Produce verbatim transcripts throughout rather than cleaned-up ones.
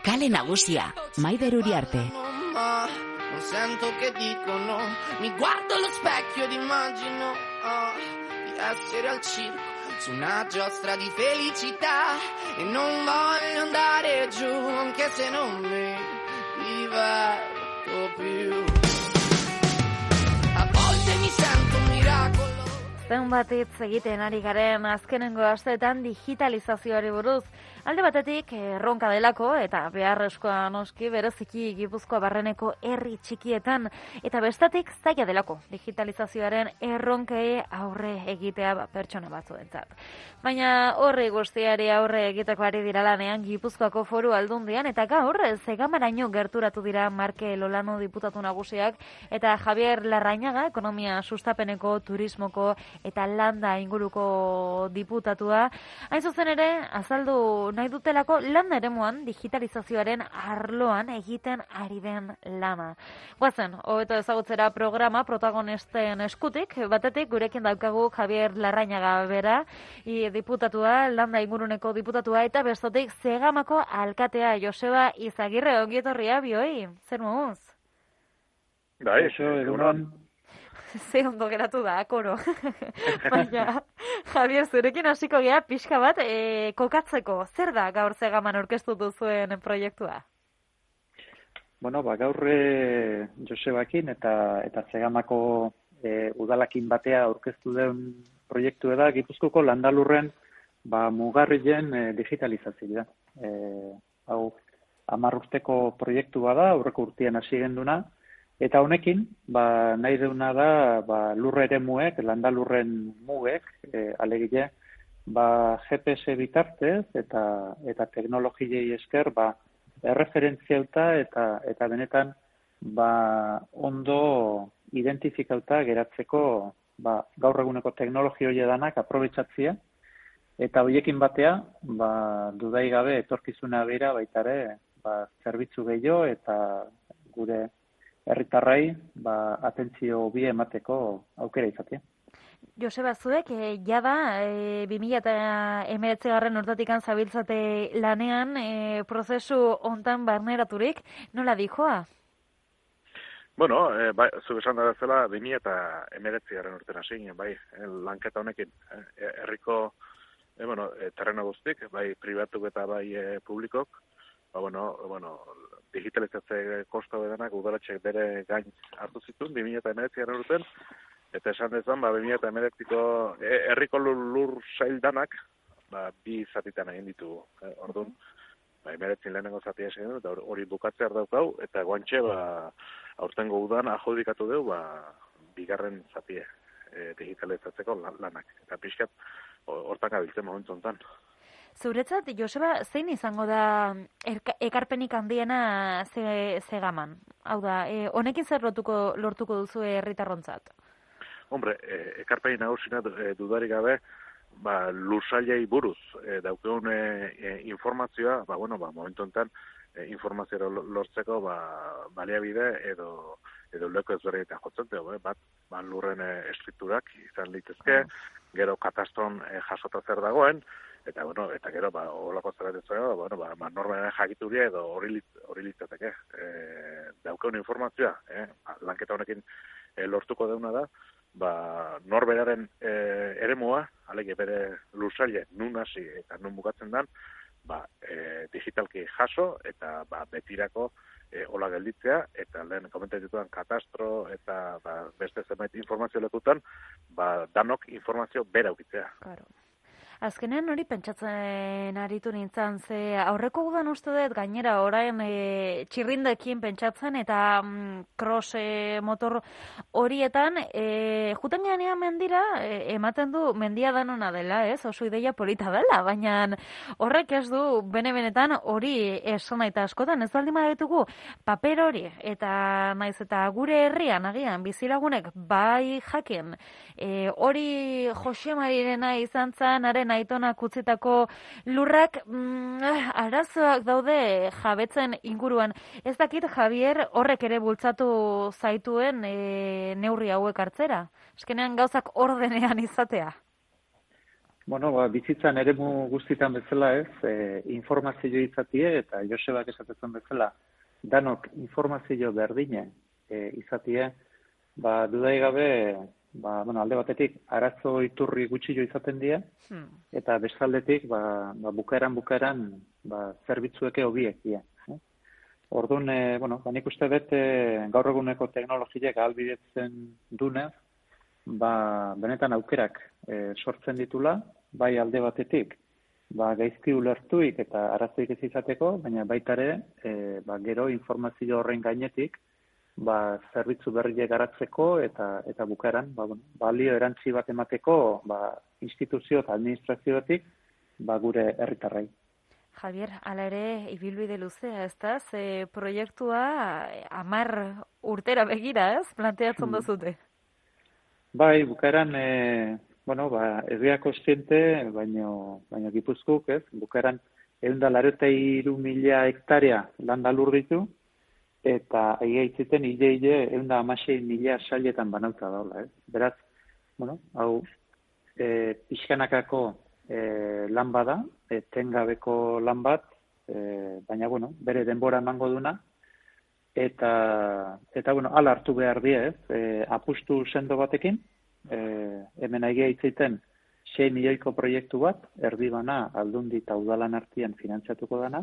Kale Nagusia, Maider Uriarte. Non sento che dicono, mi guardo allo specchio ed immagino oh, di essere al circo su una giostra di felicità e non voglio andare giù anche se non mi diverto più. A volte mi sento un miracolo. Zen bat hitz egiten ari garen azkenengo asteetan digitalizazioari buruz. Alde batetik erronka delako eta beharrezkoa noski bereziki Gipuzkoa barreneko herri txikietan eta bestatik zaila delako digitalizazioaren erronkei aurre egitea pertsona batzuentzat. Baina horri guztiari aurre egiteko ari dira lanean Gipuzkoako Foru Aldundian eta gaur Zegamaraino gerturatu dira Marke Lolano diputatu nagusiak eta Javier Larrañaga ekonomia sustapeneko, turismoko eta landa inguruko diputatua. Hain zuzen ere azaldu nahi dutelako landa eremuan digitalizazioaren arloan egiten ari den lana. Guazen, hobeto ezagutzera programa protagonisten eskutik, batetik gurekin daukagu Javier Larrañaga bera, i diputatua, landa inguruneko diputatua, eta bestetik Zegamako alkatea Joseba Izagirre, ongi etorria bioi, zer mouz? Da, eso, egunon. Ze ondo geratu da, koro. Baina, Javier, zurekin hasiko gea pixka bat e, kokatzeko. Zer da gaur Zegaman aurkeztu duzuen proiektua? Bueno, ba, gaur e, Josebakin eta eta Zegamako e, udalakin batea aurkeztu den proiektu da Gipuzkoko landalurren ba, mugarrien e, digitalizazioa. E, hau, hamar urteko proiektua da, aurreko urtean hasi genduna. Eta honekin, ba, nahi deuna da ba, lurre ere muek, landalurren mugek, e, alegile, ba, G P S bitartez eta eta teknologiei esker ba, erreferentziauta eta eta benetan ba, ondo identifikauta geratzeko ba, gaur eguneko teknologia hori danak aprobetxatzia eta hoiekin batea ba, dudai gabe etorkizuna bera baitare ba, zerbitzu gehiago eta gure herritarrai ba, atentzio bi emateko aukera izatea. Joseba, zuek, e, jada, e, bi mila hemeretzi garren urtatikan zabiltzate lanean, e, prozesu hontan barneraturik, nola dijoa? Bueno, e, bai, zu esan da zela, bi mila hemeretzi garren urten hasi, bai, lanketa honekin, e, herriko, e, bueno, e, terreno guztik, bai, pribatuk eta bai e, publikok, ba, bueno, bueno, digitalizatze kosta denak udaletxek bere gain hartu zituen, bi mila hemeretzi garren urten, eta esan dezan, ba, bi mila hemeretziko herriko lur, lur sail danak, ba, bi zatitan egin ditugu. Eh, orduan, ba, hemeretzin lehenengo zatia esan du, eta hori bukatzear daukau, eta guantxe, ba, aurtengo udan adjudikatu dugu, ba, bigarren zatie e, digitalizatzeko lanak. Eta pixkat, hortan gabiltzen momentu hontan. Zuretzat, Joseba, zein izango da erka, ekarpenik handiena ze, Zegaman? Hau da, e, honekin zer lortuko, lortuko duzu herritarrontzat? Hombre, e, ekarpenik nagusina e, dudarik gabe, ba, lursailei buruz e, daukeun e, informazioa, ba, bueno, ba, momentu enten e, informazioa lortzeko ba, baliabide edo edo leko ezberdinetan jotzen dugu, eh? Bat, ba, lurren e, estrukturak izan litezke, gero katastron e, jasota zer dagoen, eta bueno, eta gero ba holako zeratzea, bueno, ba, ba normalen jakituria edo hori hori litzateke. Eh, daukeun informazioa, eh, lanketa honekin e, lortuko deuna da, ba norberaren e, eremua, alege bere lursaile nun hasi eta nun bukatzen dan, ba e, digitalki jaso eta ba betirako e, hola gelditzea eta lehen komentatu ditudan katastro eta ba, beste zenbait informazio lekutan, ba danok informazio bera ukitzea. Claro. Azkenean hori pentsatzen aritu nintzen, ze aurreko udan uste dut gainera orain e, txirrindekin pentsatzen eta mm, cross e, motor horietan e, juten ganean mendira e, ematen du mendia danona dela, ez? Oso ideia polita dela, baina horrek ez du bene-benetan hori esan eta askotan ez baldin baditugu paper hori eta naiz eta gure herrian agian bizilagunek bai jakin e, hori Jose Marirena izan zen haren aitonak utzitako lurrak mm, arazoak daude jabetzen inguruan. Ez dakit, Javier, horrek ere bultzatu zaituen e, neurri hauek hartzera? Eskenean gauzak ordenean izatea. Bueno, ba, bizitzan eremu guztitan bezala ez, e, informazio izatie eta Josebak esatezen bezala, danok informazio berdine e, izatie, ba, dudai gabe, ba, bueno, alde batetik, arazo iturri gutxillo izaten die, hmm. eta bestaldetik, ba, ba, bukaeran bukaeran, ba, zerbitzueke hobiek die. Eh? Orduan, e, bueno, ba, nik uste dut e, gaur eguneko teknologiek ahalbidetzen dunez, ba, benetan aukerak e, sortzen ditula, bai alde batetik, ba, gaizki ulertuik eta arazoik ez izateko, baina baita ere, e, ba, gero informazio horren gainetik, ba, zerbitzu berriak garatzeko eta eta bukaeran, ba, bueno, balio erantzi bat emateko, ba, instituzio eta administrazioetik, ba, gure herritarrei. Javier, hala ere, ibilbide luzea, ez da? Ze proiektua hamar urtera begira, ez? Planteatzen hmm. duzute. Bai, bukaeran, e, bueno, ba, ez gea kontziente, baino, baino Gipuzkoak, ez? Bukaeran, ehun eta laurogeita hiru mila hektarea landa lur ditu, eta egia itziten hile-hile ehun eta hamasei mila sailetan banauta daula, ez? Beraz, bueno, hau, e, pixkanakako e, lan bada, etengabeko lan bat, e, baina, bueno, bere denbora emango duna, eta, eta bueno, ala hartu behar die, ez? E, apustu sendo batekin, e, hemen egia itziten sei milioiko proiektu bat, erdi bana, aldundi eta udalan artean finantziatuko dana,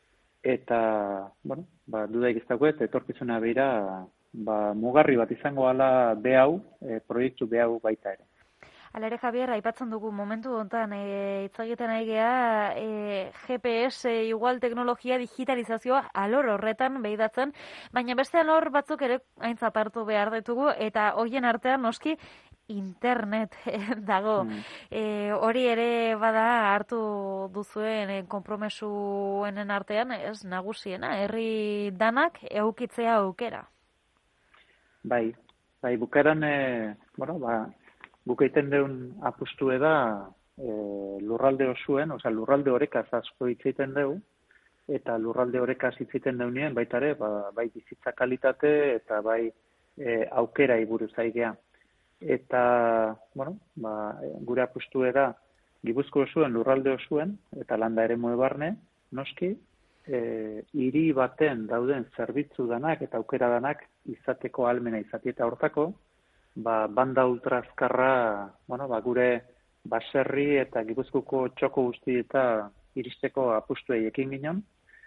eta, bueno, ba, dudaik ez dagoet, etorkizuna beira, ba, mugarri bat izango ala be hau, e, proiektu be hau baita ere. Hala ere, Javier, aipatzen dugu momentu honetan, e, itzagiten ari geha, e, G P S, e, igual teknologia, digitalizazioa, alor horretan behidatzen, baina beste alor batzuk ere aintzat hartu behar ditugu, eta hoien artean noski, internet dago. Mm. E, hori ere bada hartu duzuen e, konpromesuenen artean, ez nagusiena, herri danak eukitzea aukera. Bai, bai, bukaeran, e, bueno, ba, bukaiten deun apustu da e, lurralde osuen, oza, lurralde horekaz asko hitzeiten deu, eta lurralde horekaz hitzeiten deunien, baita ere, ba, bai bizitza kalitate eta bai e, aukera iburuz aigea. Eta, bueno, ba, gure apustu da Gipuzko osuen, lurralde osuen, eta landa ere barne, noski, e, hiri baten dauden zerbitzu danak eta aukera danak izateko ahalmena izatieta hortako, ba, banda ultrazkarra, bueno, ba, gure baserri eta Gipuzkoko txoko guzti eta iristeko apustuei ekin ginen,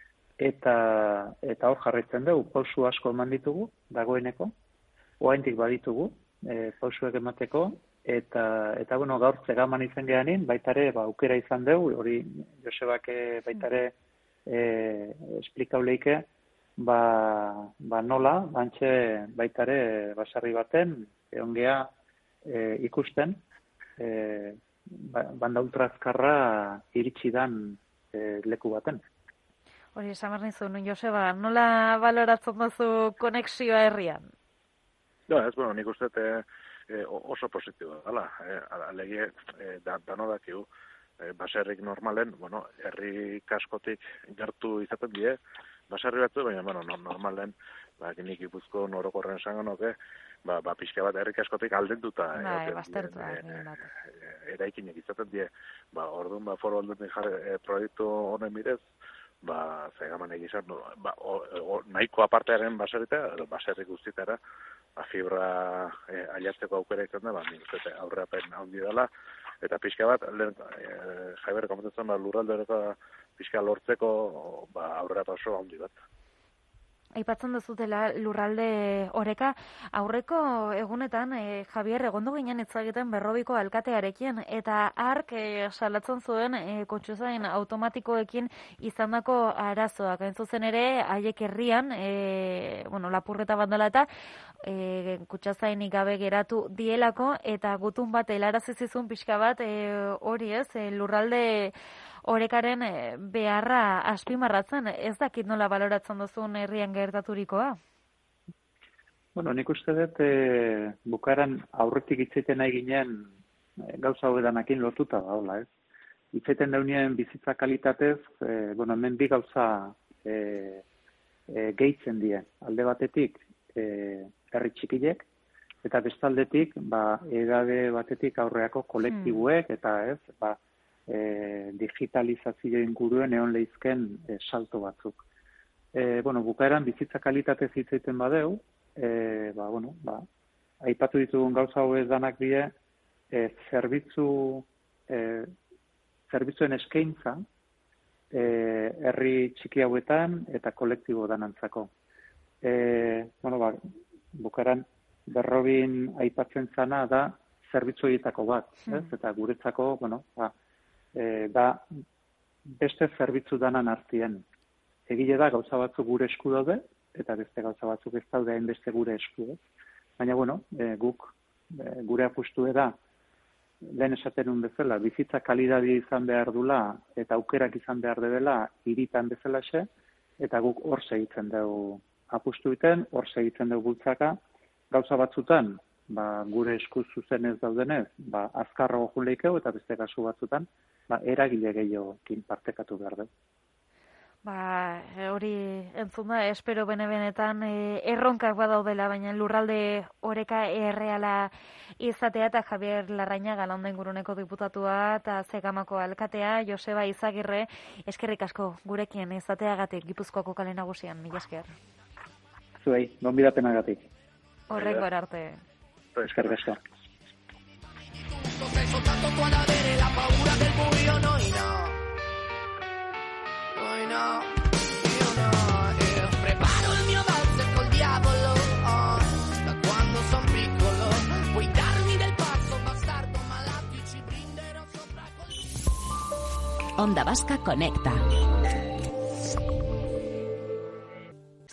eta, eta hor jarraitzen dugu, pausu asko eman ditugu, dagoeneko, oaintik baditugu, e, pausuek emateko, eta, eta bueno, gaur zegaman izan gehanin, baita ere, ba, aukera izan dugu, hori Josebak baita ere e, esplikauleike, ba, ba nola, bantxe baita ere basarri baten, egon geha e, ikusten, e, ba, banda ultrazkarra iritsi dan e, leku baten. Hori, esan behar nizun, Joseba, nola baloratzen duzu konexioa herrian? Ja, ez, bueno, nik uste e, e, oso positiboa, hala, e, alege, e, da, dano dakigu, e, baserrik normalen, bueno, herri kaskotik gertu izaten die, baserri batzu, baina, bueno, normalen, ba, nik Gipuzko norokorren esango nuke, ba, ba, pixka bat herri kaskotik aldenduta. Bai, baztertua. Eraikinek izaten die, ba, orduan, ba, foro aldunik jarri e, proiektu honen bidez, ba, zegaman egizan, no, ba, o, o, nahiko apartearen baserrita, baserri guztitara, ba, fibra e, ailatzeko aukera izan da, ba, nik uste aurreapen handi dela, eta pixka bat, lehen, e, Jaibere komentatzen, ba, lurralde horreko pixka lortzeko, ba, aurrera paso handi bat. Aipatzen duzutela lurralde oreka, aurreko egunetan, e, Javier, egondu ginen itzagiten Berrobiko alkatearekin, eta hark e, salatzen zuen e, kontsuzain automatikoekin izandako arazoak. Hain zuzen ere, haiek herrian, e, bueno, lapurreta bat dela eta e, kutsazainik gabe geratu dielako, eta gutun bat helarazi zizun pixka bat, e, hori ez, e, lurralde orekaren beharra azpimarratzen, ez dakit nola baloratzen duzun herrian gertaturikoa? Bueno, nik uste dut e, bukaran aurretik hitzeiten nahi ginen e, gauza hobedanakin lotuta da, hola, ez? Hitzeiten daunien bizitza kalitatez, e, bueno, hemen bi gauza e, e, gehitzen die. Alde batetik, e, herri txikilek, Eta bestaldetik, ba, edade batetik aurreako kolektibuek, eta ez, ba, e, digitalizazio inguruen egon lehizken e, salto batzuk. E, bueno, bukaeran bizitza kalitatez hitz egiten badeu, e, ba, bueno, ba, aipatu ditugun gauza hauez danak die, e, zerbitzu, e, zerbitzuen eskaintza, e, herri txiki hauetan eta kolektibo danantzako. E, bueno, ba, bukaeran, Berrobin aipatzen zana da zerbitzu horietako bat, ez? Eta guretzako, bueno, ba, e, da beste zerbitzu danan artien. Egile da gauza batzuk gure esku daude, eta beste gauza batzuk ez daude hainbeste gure esku, ez? Baina, bueno, e, guk e, gure apustu da, lehen esaten un bezala, bizitza kalidadi izan behar dula, eta aukerak izan behar dela, hiritan bezalaxe, eta guk hor segitzen dugu apustu iten, hor segitzen dugu bultzaka, gauza batzutan, ba, gure esku zuzenez daudenez, ba, azkarrago jun lehikeu, eta beste kasu batzutan, ba, eragile gehiokin partekatu behar du. Ba, hori entzun da, espero bene-benetan e, erronkak badaudela, baina lurralde oreka erreala izatea, eta Javier Larrañaga Launden Inguruneko diputatua, eta Zegamako alkatea, Joseba Izagirre, eskerrik asko gurekin izateagatik Gipuzkoako kale nagusian, mila esker. Zuei, gonbidapenagatik. Horrengo arte. Eskerrik asko. Preparo il mio valzer col diavolo, oh, da quando son piccolo, puoi darmi del passo bastardo malato y ci brinderò sopra col... Onda Vasca Conecta.